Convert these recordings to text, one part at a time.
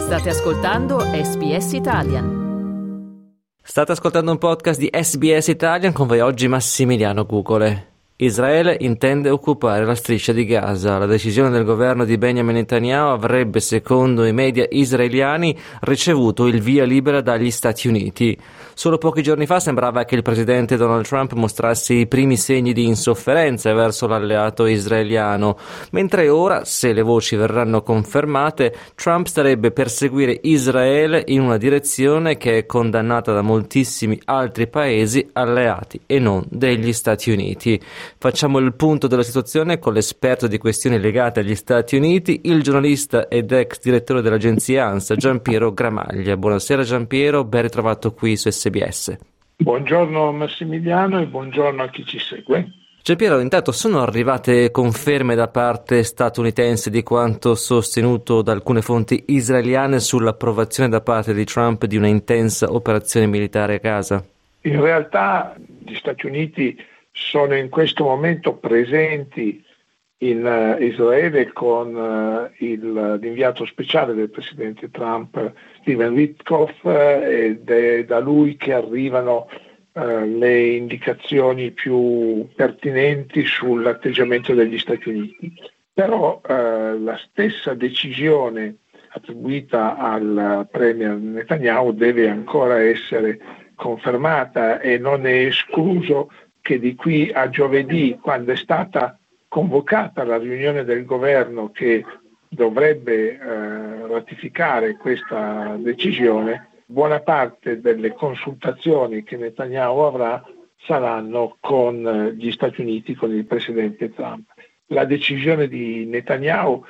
State ascoltando SBS Italian. State ascoltando un podcast di SBS Italian, con voi oggi Massimiliano Cucole. Israele intende occupare la striscia di Gaza. La decisione del governo di Benjamin Netanyahu avrebbe, secondo i media israeliani, ricevuto il via libera dagli Stati Uniti. Solo pochi giorni fa sembrava che il presidente Donald Trump mostrasse i primi segni di insofferenza verso l'alleato israeliano, mentre ora, se le voci verranno confermate, Trump starebbe per seguire Israele in una direzione che è condannata da moltissimi altri paesi alleati e non degli Stati Uniti. Facciamo il punto della situazione con l'esperto di questioni legate agli Stati Uniti, il giornalista ed ex direttore dell'agenzia ANSA, Giampiero Gramaglia. Buonasera Giampiero, ben ritrovato qui su SBS. Buongiorno Massimiliano e buongiorno a chi ci segue. Giampiero, intanto sono arrivate conferme da parte statunitense di quanto sostenuto da alcune fonti israeliane sull'approvazione da parte di Trump di una intensa operazione militare a Gaza? In realtà gli Stati Uniti sono in questo momento presenti in Israele con l'inviato speciale del presidente Trump, Steve Witkoff, ed è da lui che arrivano le indicazioni più pertinenti sull'atteggiamento degli Stati Uniti. Però la stessa decisione attribuita al premier Netanyahu deve ancora essere confermata e non è escluso che di qui a giovedì, quando è stata convocata la riunione del governo che dovrebbe ratificare questa decisione, buona parte delle consultazioni che Netanyahu avrà saranno con gli Stati Uniti, con il presidente Trump. La decisione di Netanyahu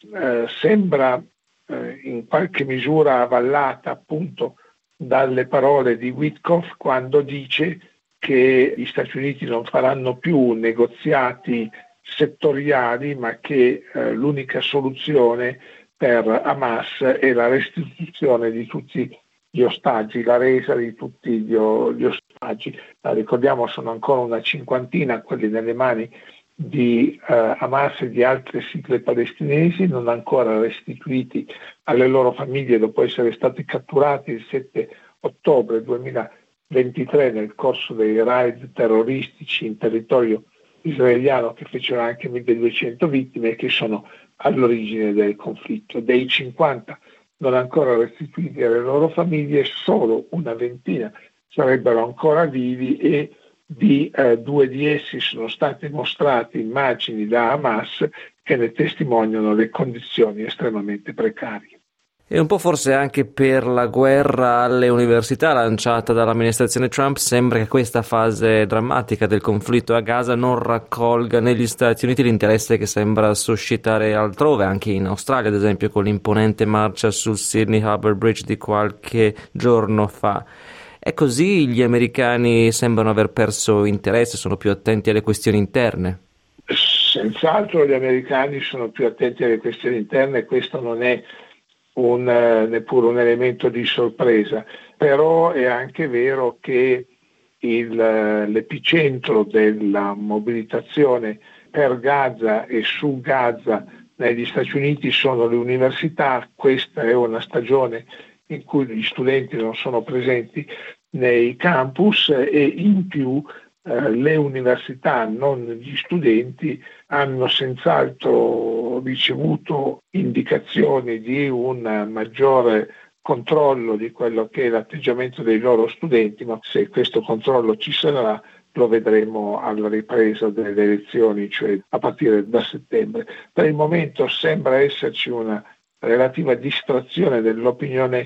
sembra in qualche misura avvallata appunto dalle parole di Witkoff, quando dice che gli Stati Uniti non faranno più negoziati settoriali, ma che l'unica soluzione per Hamas è la restituzione di tutti gli ostaggi, la resa di tutti gli ostaggi. Ricordiamo, sono ancora una cinquantina quelli nelle mani di Hamas e di altre sigle palestinesi, non ancora restituiti alle loro famiglie dopo essere stati catturati il 7 ottobre 2023 nel corso dei raid terroristici in territorio israeliano che fecero anche 1200 vittime e che sono all'origine del conflitto. Dei 50 non ancora restituiti alle loro famiglie, solo una ventina sarebbero ancora vivi e di due di essi sono state mostrate immagini da Hamas che ne testimoniano le condizioni estremamente precarie. E un po' forse anche per la guerra alle università lanciata dall'amministrazione Trump, sembra che questa fase drammatica del conflitto a Gaza non raccolga negli Stati Uniti l'interesse che sembra suscitare altrove, anche in Australia ad esempio, con l'imponente marcia sul Sydney Harbour Bridge di qualche giorno fa. È così? Gli americani sembrano aver perso interesse, sono più attenti alle questioni interne? Senz'altro gli americani sono più attenti alle questioni interne e questo non è neppure un elemento di sorpresa, però è anche vero che l'epicentro della mobilitazione per Gaza e su Gaza negli Stati Uniti sono le università. Questa è una stagione in cui gli studenti non sono presenti nei campus e in più le università, non gli studenti, hanno senz'altro ricevuto indicazioni di un maggiore controllo di quello che è l'atteggiamento dei loro studenti, ma se questo controllo ci sarà lo vedremo alla ripresa delle elezioni, cioè a partire da settembre. Per il momento sembra esserci una relativa distrazione dell'opinione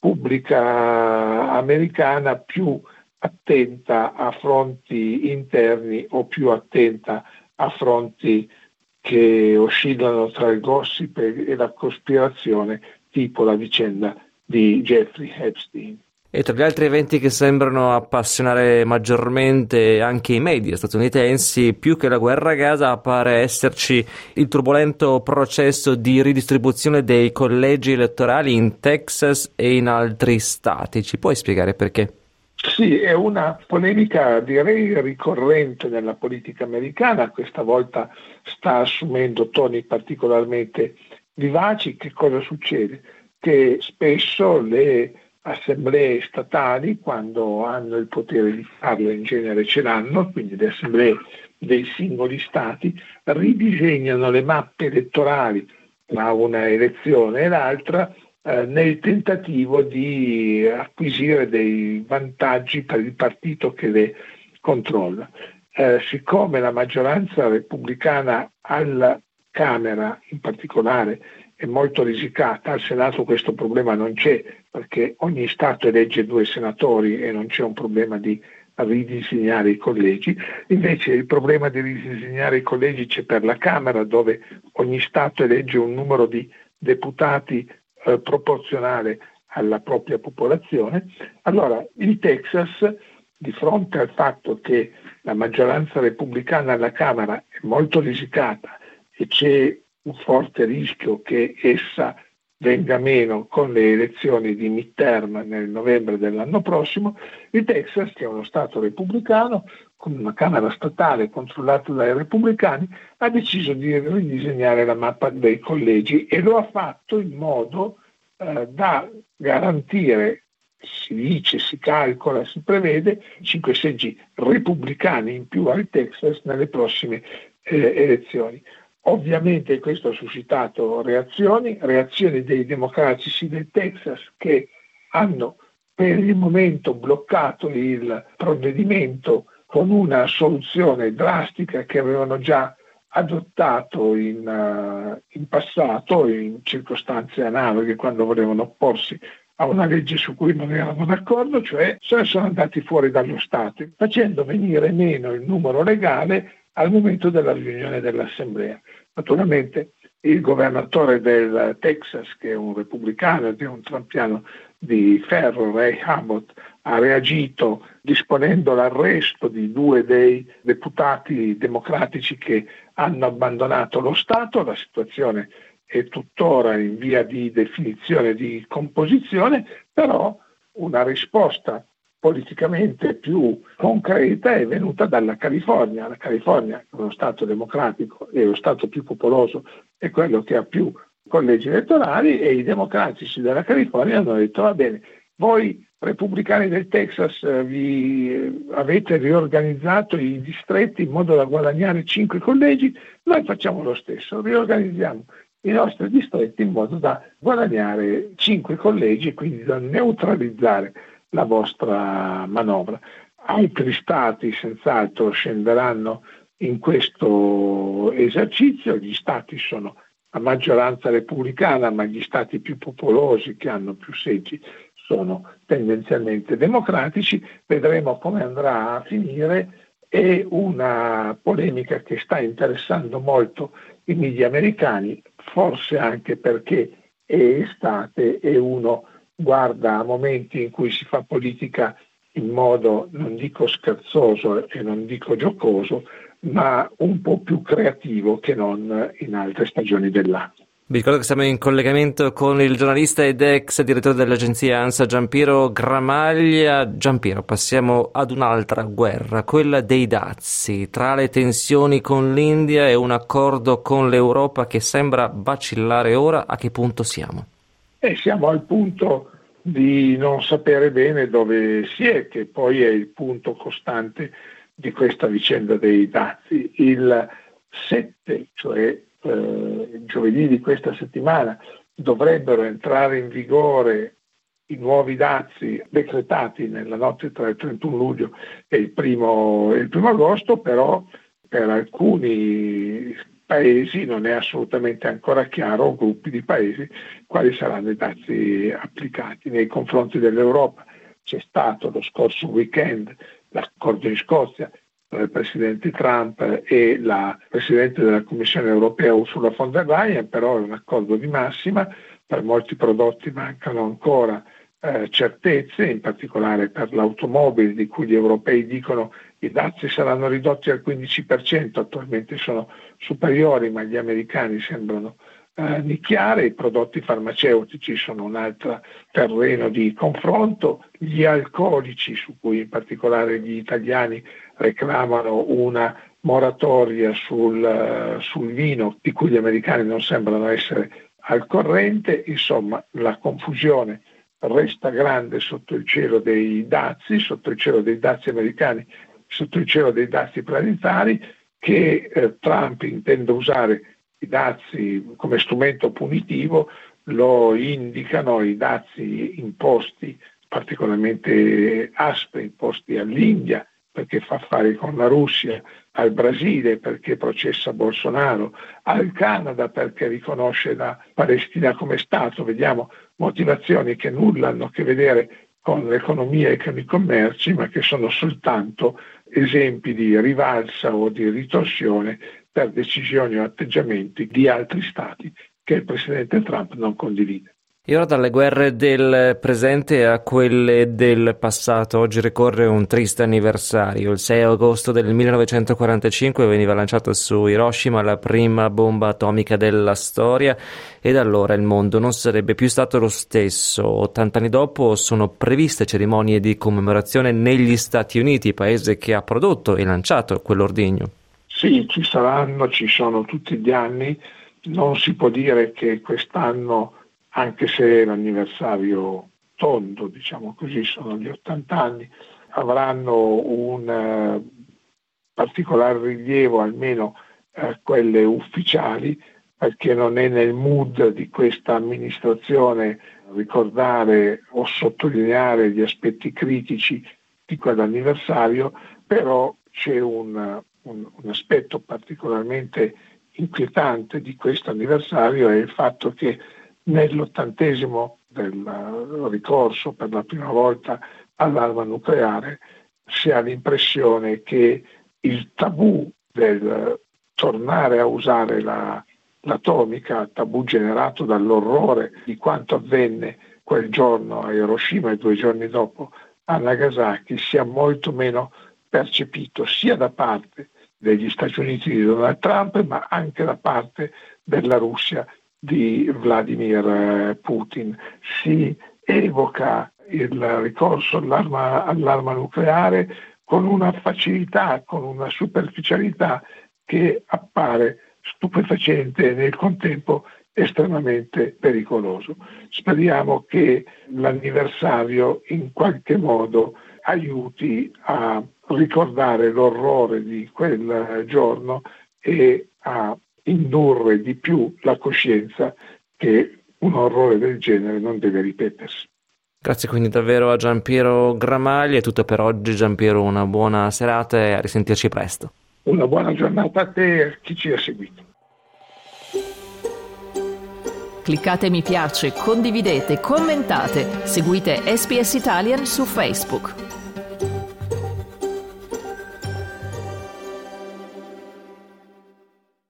pubblica americana, più attenta a fronti interni o più attenta a fronti che oscillano tra il gossip e la cospirazione, tipo la vicenda di Jeffrey Epstein. E tra gli altri eventi che sembrano appassionare maggiormente anche i media statunitensi, più che la guerra a Gaza, appare esserci il turbolento processo di ridistribuzione dei collegi elettorali in Texas e in altri stati. Ci puoi spiegare perché? Sì, è una polemica direi ricorrente nella politica americana, questa volta sta assumendo toni particolarmente vivaci. Che cosa succede? che spesso le assemblee statali, quando hanno il potere di farlo, in genere ce l'hanno, quindi le assemblee dei singoli stati, ridisegnano le mappe elettorali tra una elezione e l'altra nel tentativo di acquisire dei vantaggi per il partito che le controlla. Siccome la maggioranza repubblicana alla Camera in particolare è molto risicata, al Senato questo problema non c'è, perché ogni Stato elegge 2 senatori e non c'è un problema di ridisegnare i collegi. Invece il problema di ridisegnare i collegi c'è per la Camera, dove ogni Stato elegge un numero di deputati proporzionale alla propria popolazione. Allora il Texas, di fronte al fatto che la maggioranza repubblicana alla Camera è molto risicata e c'è un forte rischio che essa venga meno con le elezioni di midterm nel novembre dell'anno prossimo, il Texas, che è uno Stato repubblicano, con una Camera statale controllata dai repubblicani, ha deciso di ridisegnare la mappa dei collegi e lo ha fatto in modo da garantire, si dice, si calcola, si prevede 5 seggi repubblicani in più al Texas nelle prossime elezioni. Ovviamente questo ha suscitato reazioni dei democratici del Texas, che hanno per il momento bloccato il provvedimento con una soluzione drastica che avevano già adottato in passato in circostanze analoghe, quando volevano opporsi a una legge su cui non erano d'accordo, cioè se ne sono andati fuori dallo Stato, facendo venire meno il numero legale al momento della riunione dell'Assemblea. Naturalmente il governatore del Texas, che è un repubblicano ed è un trampiano di ferro, Ray Abbott, ha reagito disponendo l'arresto di 2 dei deputati democratici che hanno abbandonato lo Stato. La situazione è tuttora in via di definizione, di composizione, però una risposta politicamente più concreta è venuta dalla California. La California è uno Stato democratico e lo Stato più popoloso è quello che ha più collegi elettorali, e i democratici della California hanno detto: va bene, voi repubblicani del Texas vi avete riorganizzato i distretti in modo da guadagnare 5 collegi, noi facciamo lo stesso, riorganizziamo i nostri distretti in modo da guadagnare 5 collegi e quindi da neutralizzare la vostra manovra. Altri stati senz'altro scenderanno in questo esercizio, gli stati sono a maggioranza repubblicana, ma gli stati più popolosi, che hanno più seggi, sono tendenzialmente democratici. Vedremo come andrà a finire. È una polemica che sta interessando molto i media americani, forse anche perché è estate e uno guarda a momenti in cui si fa politica in modo, non dico scherzoso e non dico giocoso, ma un po' più creativo che non in altre stagioni dell'anno. Vi ricordo che siamo in collegamento con il giornalista ed ex direttore dell'agenzia ANSA Giampiero Gramaglia. Giampiero, passiamo ad un'altra guerra, quella dei dazi, tra le tensioni con l'India e un accordo con l'Europa che sembra vacillare ora. A che punto siamo? Siamo al punto di non sapere bene dove si è, che poi è il punto costante di questa vicenda dei dazi. Il 7, cioè giovedì di questa settimana, dovrebbero entrare in vigore i nuovi dazi decretati nella notte tra il 31 luglio e il primo agosto, però per alcuni paesi non è assolutamente ancora chiaro, o gruppi di paesi, quali saranno i dazi applicati. Nei confronti dell'Europa c'è stato lo scorso weekend l'accordo in Scozia tra il Presidente Trump e la Presidente della Commissione Europea Ursula von der Leyen, però è un accordo di massima. Per molti prodotti mancano ancora certezze, in particolare per l'automobile, di cui gli europei dicono i dazi saranno ridotti al 15%, attualmente sono superiori, ma gli americani sembrano nicchiare. I prodotti farmaceutici sono un altro terreno di confronto, gli alcolici, su cui in particolare gli italiani reclamano una moratoria sul vino, di cui gli americani non sembrano essere al corrente. Insomma, la confusione resta grande sotto il cielo dei dazi, sotto il cielo dei dazi americani, sotto il cielo dei dazi planetari, che Trump intende usare i dazi come strumento punitivo. Lo indicano i dazi imposti particolarmente aspri, imposti all'India perché fa affari con la Russia, al Brasile perché processa Bolsonaro, al Canada perché riconosce la Palestina come Stato. Vediamo motivazioni che nulla hanno a che vedere con l'economia e con i commerci, ma che sono soltanto esempi di rivalsa o di ritorsione per decisioni o atteggiamenti di altri stati che il presidente Trump non condivide. E ora dalle guerre del presente a quelle del passato. Oggi ricorre un triste anniversario. Il 6 agosto del 1945 veniva lanciata su Hiroshima la prima bomba atomica della storia e da allora il mondo non sarebbe più stato lo stesso. 80 anni dopo sono previste cerimonie di commemorazione negli Stati Uniti, paese che ha prodotto e lanciato quell'ordigno. Sì, ci sono tutti gli anni. Non si può dire che quest'anno, anche se l'anniversario tondo, diciamo così, sono gli 80 anni, avranno un particolare rilievo, almeno quelle ufficiali, perché non è nel mood di questa amministrazione ricordare o sottolineare gli aspetti critici di quell'anniversario, però c'è un aspetto particolarmente inquietante di questo anniversario, è il fatto che nell'80° del ricorso per la prima volta all'arma nucleare si ha l'impressione che il tabù del tornare a usare l'atomica, tabù generato dall'orrore di quanto avvenne quel giorno a Hiroshima e 2 giorni dopo a Nagasaki, sia molto meno percepito sia da parte degli Stati Uniti di Donald Trump, ma anche da parte della Russia di Vladimir Putin. Si evoca il ricorso all'arma nucleare con una facilità, con una superficialità che appare stupefacente e nel contempo estremamente pericoloso. Speriamo che l'anniversario in qualche modo aiuti a ricordare l'orrore di quel giorno e a indurre di più la coscienza che un orrore del genere non deve ripetersi. Grazie quindi davvero a Giampiero Gramagli. È tutto per oggi. Giampiero, una buona serata e a risentirci presto. Una buona giornata a te e a chi ci ha seguito. Cliccate mi piace, condividete, commentate, seguite SBS Italian su Facebook.